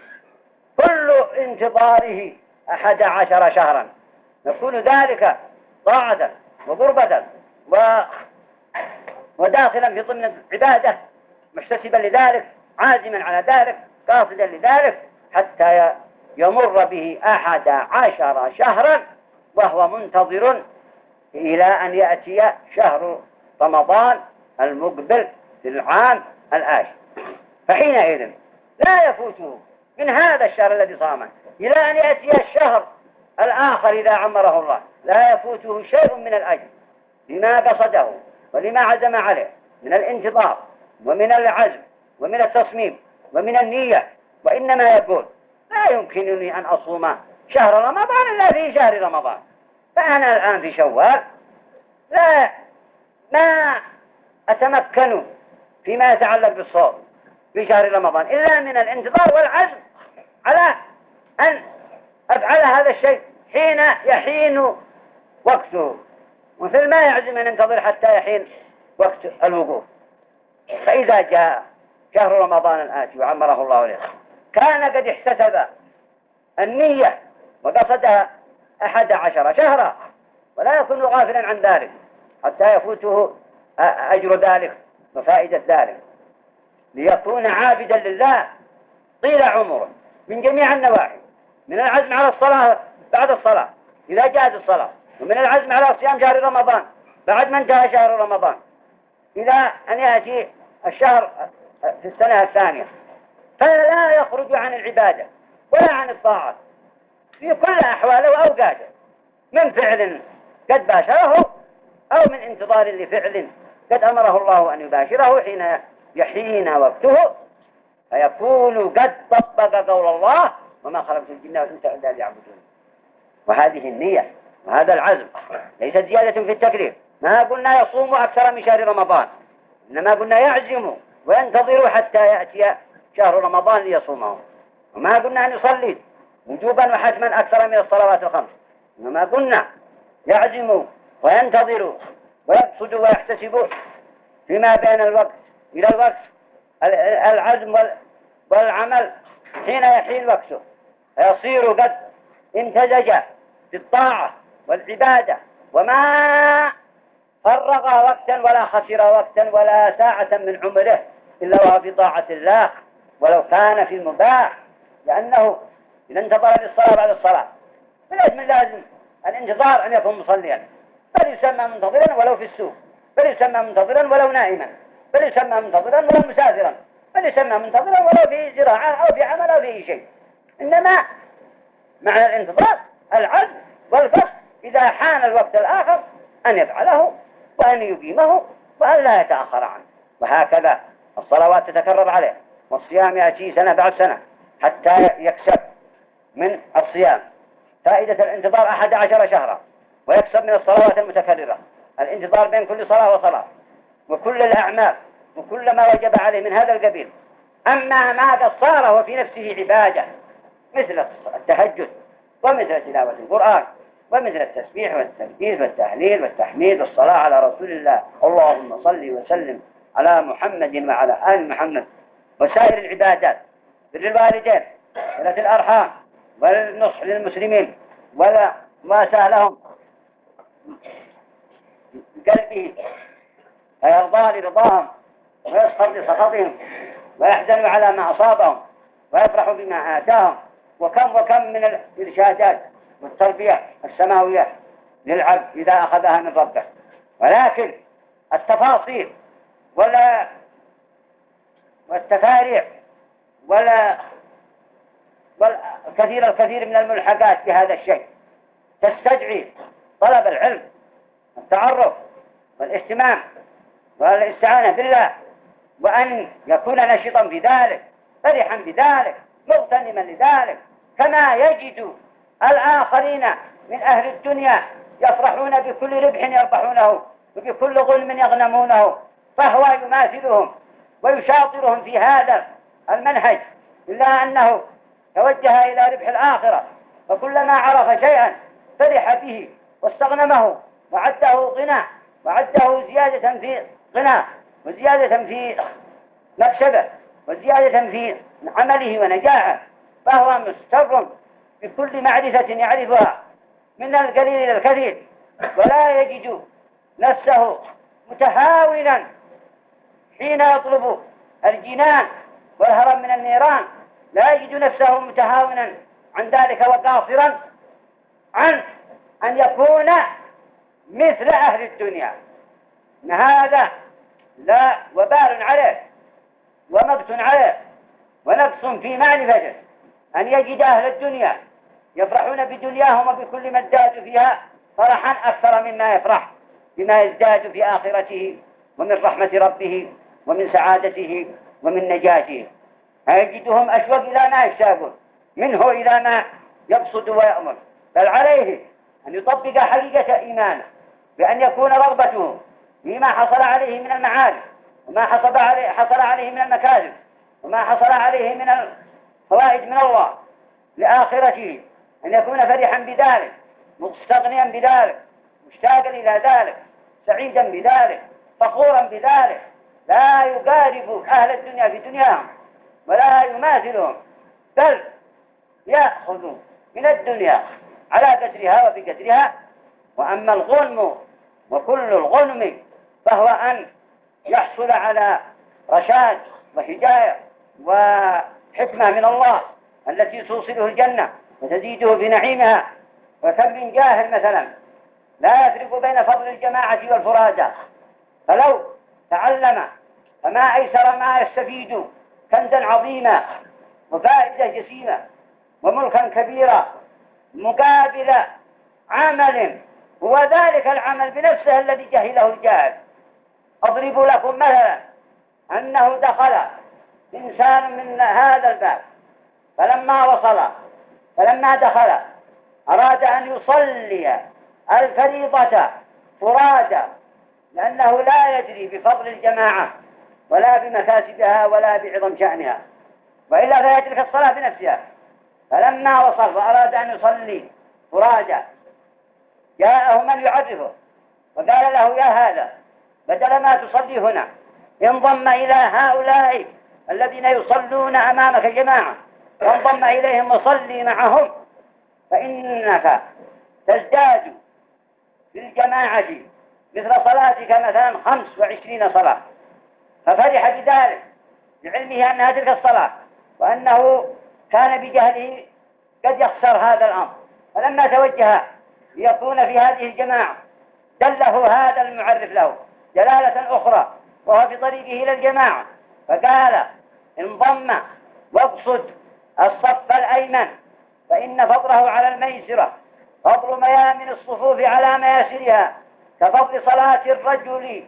كل انتظاره أحد عشر شهرا، يكون ذلك طاعة وقربة و... وداخلا في ضمن عبادة محتسبا لذلك عازما على ذلك قاصدا لذلك، حتى يمر به أحد عشر شهرا وهو منتظر إلى أن يأتي شهر رمضان المقبل في العام الآتي. فحينئذ لا يفوته من هذا الشهر الذي صامه إلى أن يأتي الشهر الآخر إذا عمره الله، لا يفوته شيء من الأجر لما قصده ولما عزم عليه من الانتظار ومن العزم ومن التصميم ومن النية، وإنما يقول لا يمكنني أن أصوم شهر رمضان إلا في شهر رمضان، فأنا الآن في شوال لا ما أتمكن فيما يتعلق بالصوم في شهر رمضان إلا من الانتظار والعزم على أن أفعل هذا الشيء حين يحين وقته، مثل ما يعزم أن ينتظر حتى يحين وقت الوقوف. فإذا جاء شهر رمضان الآتي وعمره الله له كان قد احتسب النية وقصدها أحد عشر شهرا، ولا يكون غافلا عن ذلك حتى يفوته أجر ذلك وفائدة ذلك، ليكون عابدا لله طيل عمره من جميع النواحي، من العزم على الصلاة بعد الصلاة إذا جاءت الصلاة، ومن العزم على صيام شهر رمضان بعد ما انتهى شهر رمضان إلى أن يأتي الشهر في السنة الثانية، فلا يخرج عن العبادة ولا عن الطاعة في كل أحواله وأوقاته، من فعل قد باشره أو من انتظار لفعل قد أمره الله أن يباشره حين يحين وقته، فيكون قد طبق قول الله وما خلقت الجن والإنس إلا ليعبدون. وهذه النية وهذا العزم ليست زيادة في التكليف، ما قلنا يصوم أكثر من شهر رمضان، إنما قلنا يعزم وينتظر حتى يأتي شهر رمضان ليصومه، وما قلنا أن يصلي وجوبا وحتما أكثر من الصلوات الخمس، إنما قلنا يعزم وينتظر ويقصد ويحتسب فيما بين الوقت إلى الوقت العزم والعمل حين يحين وقته، فيصير قد امتزج بالطاعة والعبادة، وما فرغ وقتا ولا خسر وقتا ولا ساعة من عمره إلا وهو في طاعة الله ولو كان في المباح، لأنه إذا انتظر للصلاة بعد الصلاة فلازم لازم الانتظار أن يكون مصليا، بل يسمى منتظرا ولو في السوق، بل يسمى منتظرا ولو نائما، بل يسمى منتظرا ولو مسافرا، بل يسمى منتظرا ولو في زراعة أو في عمل أو في شيء. إنما معنى الانتظار العزم والقصد إذا حان الوقت الآخر أن يفعله وأن يقيمه وأن لا يتأخر عنه. وهكذا الصلوات تتكرر عليه، والصيام يأتي سنة بعد سنة حتى يكسب من الصيام فائدة الانتظار أحد عشر شهرا، ويكسب من الصلوات المتكررة الانتظار بين كل صلاة وصلاة وكل الأعمال وكل ما وجب عليه من هذا القبيل. أما ما قد صار هو في نفسه عبادة مثل التهجد ومثل تلاوة القرآن ومثل التسبيح والتكبير والتهليل والتحميد والصلاة على رسول الله، اللهم صل وسلم على محمد وعلى آل محمد، وسائر العبادات بر الوالدين صلة الأرحام والنصح للمسلمين ولا مواساة لهم بقلبه فيرضى لرضاهم ويسخط لسخطهم ويحزن على ما أصابهم ويفرح بما آتاهم. وكم وكم من الإرشادات والتربية السماوية للعبد إذا أخذها من ربه، ولكن التفاصيل ولا والتفاريع ولا والكثير الكثير من الملحقات بهذا الشيء تستدعي طلب العلم والتعرف والاهتمام والاستعانة بالله، وأن يكون نشطا في ذلك فرحا بذلك مغتنما لذلك، كما يجد الآخرين من أهل الدنيا يفرحون بكل ربح يربحونه وبكل ظلم يغنمونه، فهو يماثلهم ويشاطرهم في هذا المنهج، إلا أنه توجه إلى ربح الآخرة، وكلما عرف شيئا فرح به واستغنمه وعده غنى وعده زيادة في غنى وزيادة في مكسبه وزيادة في عمله ونجاحه، فهو مستر بكل معرفة يعرفها من القليل إلى الكثير، ولا يجد نفسه متهاونا حين يطلب الجنان والهرب من النيران، لا يجد نفسه متهاونا عن ذلك وقاصرا عن أن يكون مثل أهل الدنيا، إن هذا لا وبال عليه ومبت عليه ونقص في معرفته، أن يجد أهل الدنيا يفرحون بدنياهم وبكل ما ازدادوا فيها فرحا أكثر مما يفرح بما يزداد في آخرته ومن رحمة ربه ومن سعادته ومن نجاته، فيجدهم أشوق إلى ما يشتاقون منه إلى ما يقصد ويأمر، بل عليه أن يطبق حقيقة إيمانه بأن يكون رغبته فيما حصل عليه من المعارف وما حصل عليه, حصل عليه من المكاسب وما حصل عليه من الفوائد من الله لآخرته، أن يكون فرحا بذلك، مستغنيا بذلك، مشتاقا إلى ذلك، سعيدا بذلك، فخورا بذلك، لا يقارب أهل الدنيا في دنياهم ولا يماثلهم، بل يأخذ من الدنيا على قدرها وبقدرها. وأما الغنم وكل الغنم فهو أن يحصل على رشاد وهداية وحكمة من الله التي توصله الجنة وتزيده في نعيمها. وكم من جاهل مثلا لا يفرق بين فضل الجماعة والفرادى، فلو تعلم فما أيسر ما يستفيد كنزا عظيما وفائدة جسيمة وملكا كبيرا مقابل عمل هو ذلك العمل بنفسه الذي جهله الجاهل. أضرب لكم مثلا أنه دخل إنسان من هذا الباب فلما وصل فلما دخل أراد أن يصلي الفريضة فرادى، لأنه لا يدري بفضل الجماعة ولا بمكاسبها ولا بعظم شأنها، وإلا فيترك الصلاة بنفسها. فلما وصل وأراد أن يصلي فرادى جاءه من يعرفه وقال له: يا هذا، بدل ما تصلي هنا انضم إلى هؤلاء الذين يصلون أمامك جماعة، وانضم إليهم وصلي معهم، فإنك تزداد في الجماعة مثل صلاتك مثلا خمس وعشرين صلاة. ففرح بذلك بعلمه أنها تلك الصلاة، وأنه كان بجهله قد يخسر هذا الأمر. فلما توجه ليكون في هذه الجماعة دله هذا المعرف له دلالة أخرى وهو في طريقه إلى الجماعة، فقال: انضم واقصد الصف الأيمن، فإن فضله على الميسرة فضل ميامن الصفوف على مياسرها كفضل صلاة الرجل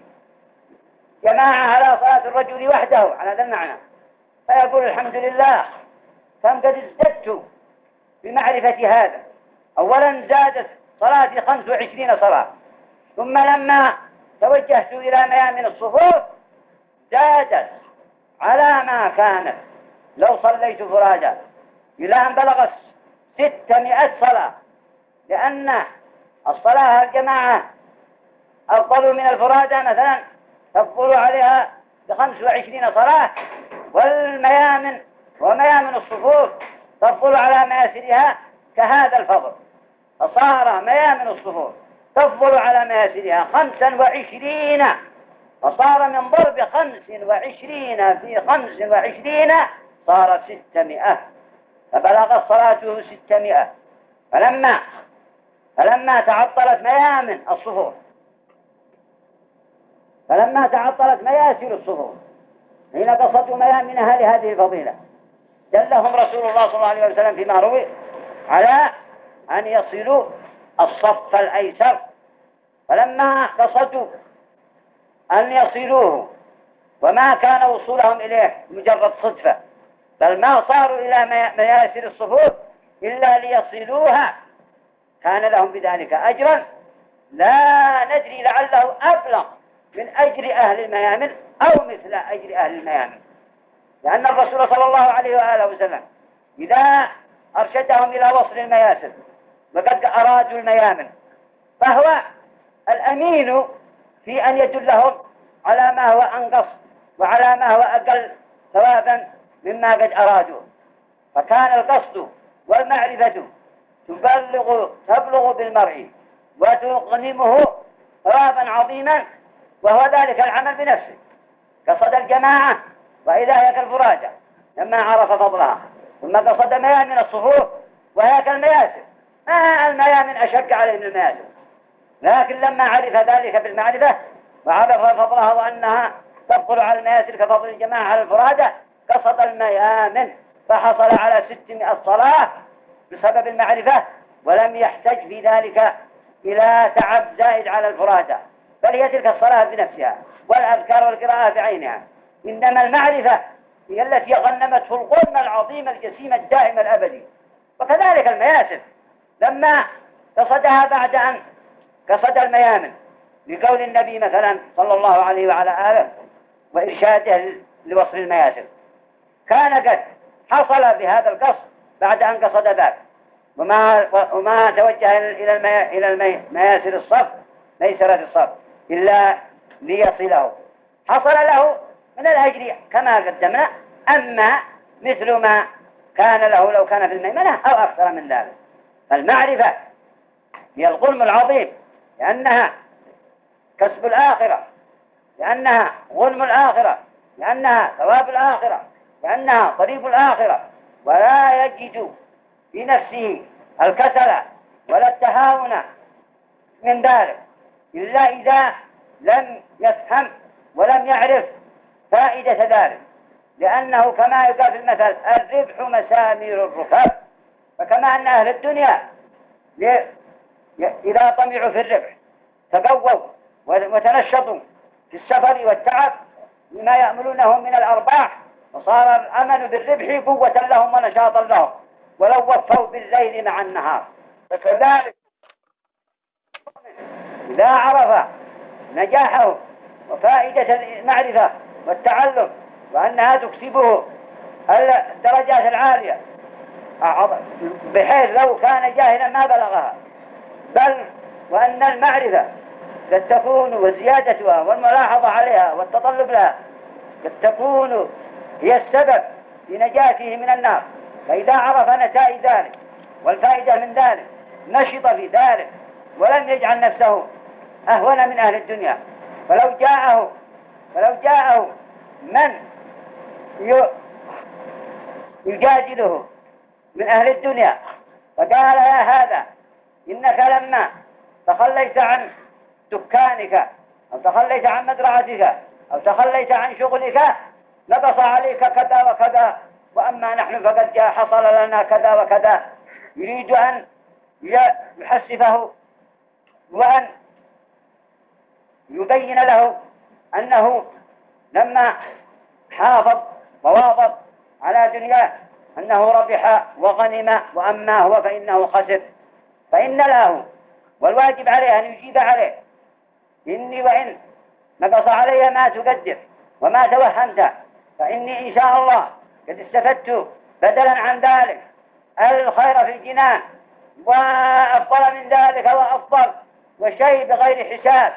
جماعة على صلاة الرجل وحده، على هذا المعنى. فيقول: الحمد لله، كم قد ازددت بمعرفة هذا. أولا زادت صلاتي خمس وعشرين صلاة، ثم لما توجهت إلى ميامن الصفوف زادت على ما كانت لو صليت فرادى، إلى أن بلغت ستمائة صلاة، لأن الصلاة الجماعة أفضل من الفرادى مثلا، تفضل عليها بخمس وعشرين صلاة، والميامن وميامن الصفوف تفضل على مياسرها كهذا الفضل، فصار ميامن الصفوف تفضل على مياسرها خمسا وعشرين، فصار من ضرب خمس وعشرين في خمس وعشرين صارت ستمائة، فبلغت صلاته ستمائة. فلما فلما تعطلت ميامن الصفوف فلما تعطلت مياسر الصفوف حين قصدوا ميامنها لهذه الفضيلة، دلهم رسول الله صلى الله عليه وسلم فيما روي على أن يصلوا الصف الأيسر. فلما قصدوا أن يصلوه وما كان وصولهم إليه مجرد صدفة، بل ما صاروا إلى مياسر الصفوف إلا ليصلوها، كان لهم بذلك أجرا لا ندري لعله أبلغ من أجر أهل الميامن أو مثل أجر أهل الميامن، لأن الرسول صلى الله عليه وآله وسلم إذا أرشدهم إلى وصل المياسر وقد أرادوا الميامن فهو الأمين في أن يدلهم على ما هو أنقص وعلى ما هو أقل ثوابا مما قد أرادوا. فكان القصد والمعرفة تبلغ تبلغ بالمرء وتغنمه ثوابا عظيما، وهو ذلك العمل بنفسه، قصد الجماعة وإذا هي كالفرادى لما عرف فضلها، ثم قصد ميامن الصفوف وهي كالمياسر، ما الميامن أشق عليه من المياسر، لكن لما عرف ذلك بالمعرفة وعرف فضلها وأنها تفضل على المياسر كفضل الجماعة على الفرادى، قصد الميامن فحصل على ستمائة صلاة بسبب المعرفة، ولم يحتج في ذلك إلى تعب زائد على الفرادى، بل هي تلك الصلاة بنفسها. والأذكار والقراءة بعينها، إنما المعرفة هي التي غنمته الغنم العظيم الجسيم الدائم الأبدي. وكذلك المياسر لما قصدها بعد أن قصد الميامن، لقول النبي مثلا صلى الله عليه وعلى آله وإرشاده لوصل المياسر، كان قد حصل بهذا القصد بعد أن قصد ذاك، وما, وما توجه إلى المي... إلى المياسر الصف ميسرة الصف إلا ليصله، حصل له من الأجر كما قدمنا، أما مثل ما كان له لو كان في الميمنة أو أكثر من ذلك. فالمعرفة هي الغنم العظيم، لأنها كسب الآخرة، لأنها غنم الآخرة، لأنها ثواب الآخرة، لأنها طريق الآخرة. ولا يجد في نفسه الكسل ولا التهاون من ذلك إلا إذا لم يفهم ولم يعرف فائدة ذلك، لأنه كما يقال في المثل الربح مسامير الركاب. فكما أن أهل الدنيا إذا طمعوا في الربح تقووا وتنشطوا في السفر والتعب لما يأملونه من الأرباح، وصار الأمل بالربح قوة لهم ونشاطا لهم ولو وفوا بالليل مع النهار. فكذلك إذا عرف نجاحه وفائدة المعرفة والتعلم وأنها تكسبه الدرجات العالية، بحيث لو كان جاهلا ما بلغها، بل وأن المعرفة قد تكون وزيادتها والملاحظة عليها والتطلب لها قد تكون هي السبب في نجاته من النار. فإذا عرف نتائج ذلك والفائدة من ذلك نشط في ذلك ولم يجعل نفسه أهون من أهل الدنيا. فلو جاءه فلو جاءه من يجادله من أهل الدنيا فقال يا هذا إنك لما تخليت عن دكانك أو تخليت عن مزرعتك أو تخليت عن شغلك نقص عليك كذا وكذا، وأما نحن فقد جاء حصل لنا كذا وكذا، يريد أن يحسفه وأن يبين له أنه لما حافظ وواظب على دنياه أنه ربح وغنم، وأما هو فإنه خسر. فإن له والواجب عليه أن يجيب عليه إني وإن نقص علي ما تقدر وما توهمت، فإني إن شاء الله قد استفدت بدلا عن ذلك الخير في الجنان وأفضل من ذلك وأفضل وشيء بغير حساب،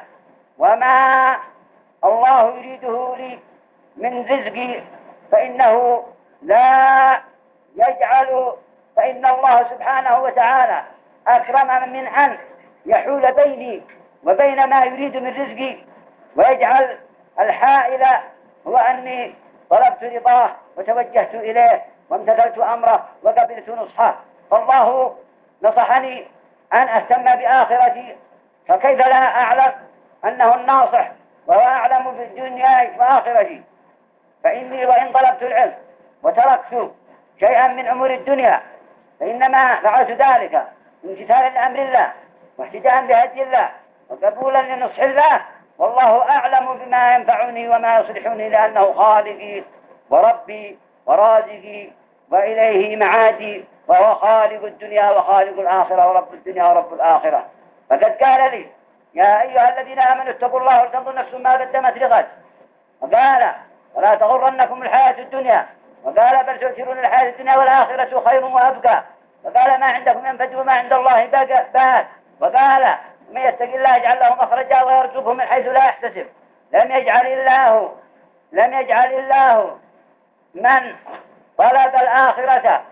وما الله يريده لي من رزقي فإنه لا يجعل، فإن الله سبحانه وتعالى أكرم من أن يحول بيني وبين ما يريد من رزقي ويجعل الحائل هو أني طلبت رضاه وتوجهت إليه وامتثلت أمره وقبلت نصحه. فالله نصحني أن أهتم بآخرتي، فكيف لا أعلم أنه الناصح وهو أعلم بالدنيا وآخرتي. فإني وإن طلبت العلم وتركت شيئا من أمور الدنيا فإنما فعلت ذلك امتثالا لأمر الله واهتداء بهدي الله وقبولا لنصح الله، والله أعلم بما ينفعني وما يصلحني، لأنه خالقي وربي ورازقي وإليه معادي، وهو خالق الدنيا وخالق الآخرة ورب الدنيا ورب الآخرة. فقد قال لي يا أيها الذين آمنوا اتقوا الله ولتنظر نفس ما قدمت لغد، وقال ولا تغرنكم الحياة الدنيا، وقال بل تؤثرون الحياة الدنيا والآخرة خير وأبقى، وقال ما عندكم ينفد وما عند الله باق، وقال من يتق الله يجعل له مخرجا ويرزقه من حيث لا يحتسب. لم يجعل الله لم يجعل الله من طلب الآخرة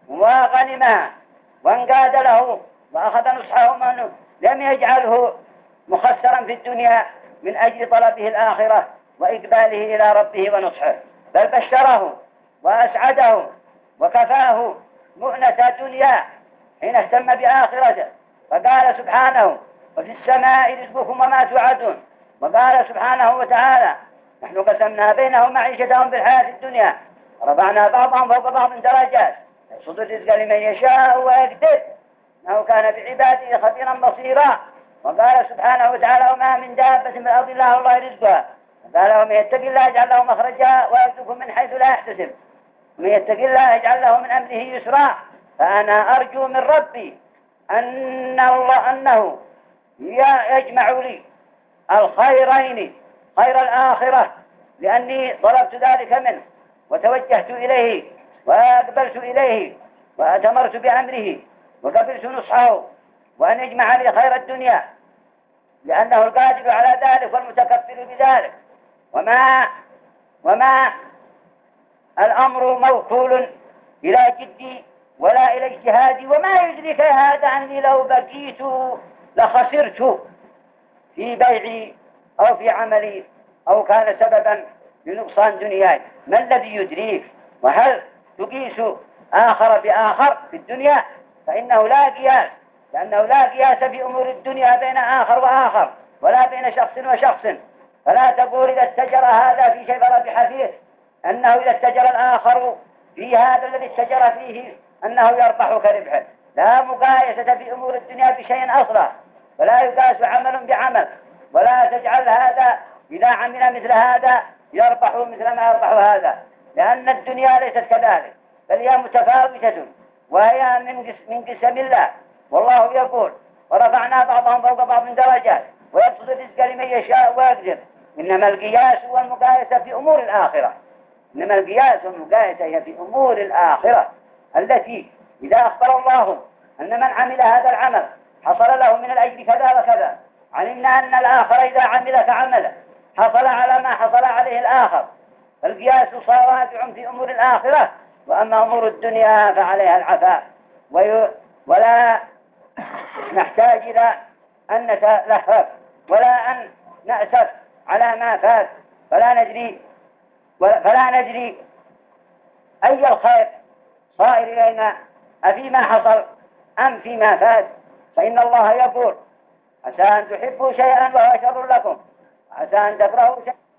وغنمها وانقاد له وأخذ نصحه منه لم يجعله مخسرا في الدنيا من أجل طلبه الآخرة وإقباله إلى ربه ونصحه، بل بشره وأسعده وكفاه مؤنة دنيا حين اهتم بآخرته. فقال سبحانه وفي السماء رزقكم وما توعدون، وقال سبحانه وتعالى نحن قسمنا بينهم معيشتهم في الحياة الدنيا ورفعنا بعضهم فوق بعض درجات يبسط الرزق لمن يشاء ويقدر إنه كان بعباده خبيرا بصيرا. وقال سبحانه وتعالى وما من دابة في الأرض إلا الله رزقها قال ومن يتق الله يجعل له مخرجا ويرزقه من حيث لا يحتسب، ومن يتق الله يجعل له من أمره يسرا. فأنا أرجو من ربي أن الله أنه يجمع لي الخيرين، خير الآخرة، لأني طلبت ذلك منه وتوجهت إليه وأقبلت إليه وأتمرت بأمره وقبلت نصحه، وأن يجمع لي خير الدنيا لأنه القادر على ذلك والمتكفل بذلك. وما وما الأمر موكول إلى جدي ولا إلى اجتهادي، وما يدرك هذا أني لو بقيت لخسرت في بيعي أو في عملي أو كان سببا لنقصان دنياي. ما الذي يدريك؟ وهل تقيس آخر بآخر في الدنيا؟ فإنه لا قياس، لأنه لا قياس في أمور الدنيا بين آخر وآخر ولا بين شخص وشخص. فلا تقول إذا استجر هذا في شيء فربح فيه أنه إذا استجر الآخر في هذا الذي استجر فيه أنه يربح كربحه. لا مقايسة في أمور الدنيا بشيء أصلا، ولا يقاس عمل بعمل، ولا تجعل هذا إذا عمل مثل هذا يربح مثل ما يربح هذا، لأن الدنيا ليست كذلك، بل هي متفاوتة وهي من من قسم الله. والله يقول ورفعنا بعضهم فوق بعض درجات ويبسط الرزق لمن يشاء ويقدر. إنما القياس والمقايسة في أمور الآخرة، إنما القياس والمقايسة هي في أمور الآخرة التي إذا أخبر الله أن من عمل هذا العمل حصل له من الأجر كذا وكذا، علمنا أن الآخر إذا عمل كعمله حصل على ما حصل عليه الآخر. القياس صوابع في أمور الآخرة، وأما أمور الدنيا فعليها العفاء، ولا نحتاج إلى أن نتلهف ولا أن نأسف على ما فات، فلا ندري فلا ندري أي الخير صائر إلينا أفيما حصل أم فيما فات. فإن الله يقول عسى أن تحبوا شيئا وهو شر لكم، عسى أن تكرهوا شيئا